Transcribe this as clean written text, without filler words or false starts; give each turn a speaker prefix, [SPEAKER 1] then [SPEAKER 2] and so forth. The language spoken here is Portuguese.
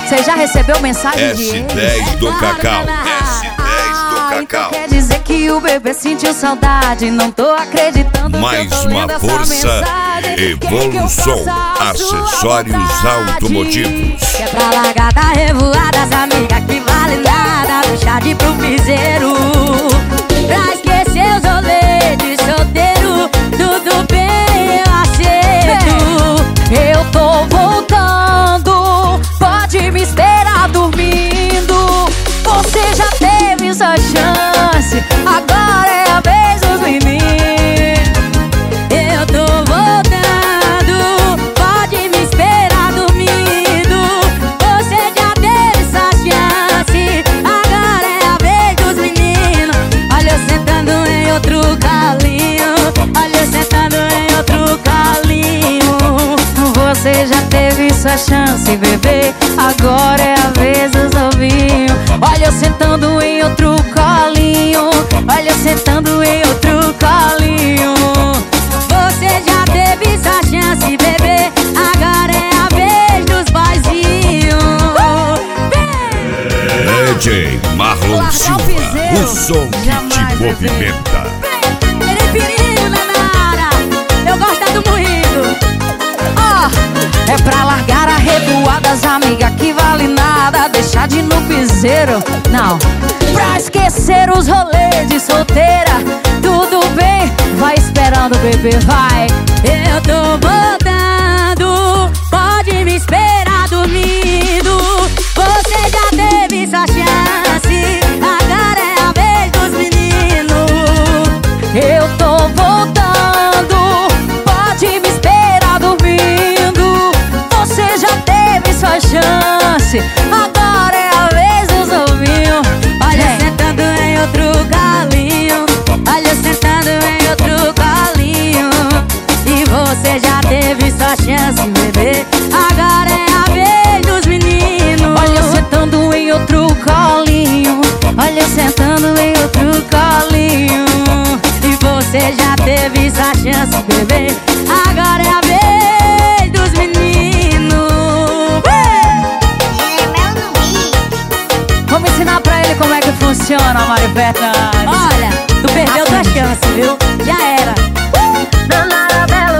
[SPEAKER 1] Você já recebeu mensagem de
[SPEAKER 2] S10 do Cacau. S10 do Cacau.
[SPEAKER 1] Então quer dizer que o bebê sentiu saudade. Não tô acreditando.
[SPEAKER 2] Mais uma força. Evolução. Acessórios automotivos.
[SPEAKER 1] Que é pra largar da revoada, as amigas que vale nada. Deixar de ir pro piseiro. Pra esquecer os rolês de solteiro. Tudo bem, eu aceito. Eu tô voltando. Pode me esperar dormindo. Você já teve sua chance. Agora é a vez dos meninos. Eu tô voltando. Pode me esperar dormindo. Você já teve sua chance. Agora é a vez dos meninos. Olha eu sentando em outro calinho. Olha eu sentando em outro calinho. Você já teve sua chance, bebê. Agora é a vez dos novinhos. Olha eu sentando em outro colinho. Olha eu sentando em outro colinho. Você já teve sua chance, bebê. Agora é a vez dos boyzinhos.
[SPEAKER 2] DJ Marlon Silva, o som que te movimenta.
[SPEAKER 1] Periferia, Nanara. Eu gosto é do moído. É pra largar a revoada, as amigas que vale nada. Deixar de ir no piseiro, não. Pra esquecer os rolês de solteira. Tudo bem, vai esperando, bebê, vai. Eu tô voltando. Pode me esperar dormindo. Você já teve sua chance. Agora é a vez dos meninos. Eu tô voltando. Pode me esperar dormindo. Você já teve sua chance. Agora é a vez dos novinhos. Olha sentando em outro galinho. Olha sentando em outro galinho. E você já teve sua chance, bebê. Agora é a vez dos meninos. Olha sentando em outro colinho. Olha sentando em outro colinho. E você já teve sua chance, bebê. Agora é a vez dos meninos. Vamos ensinar pra ele como é que funciona, Mário Fernandes. Olha, tu perdeu tua chance, viu? Já era. Nanara Bela.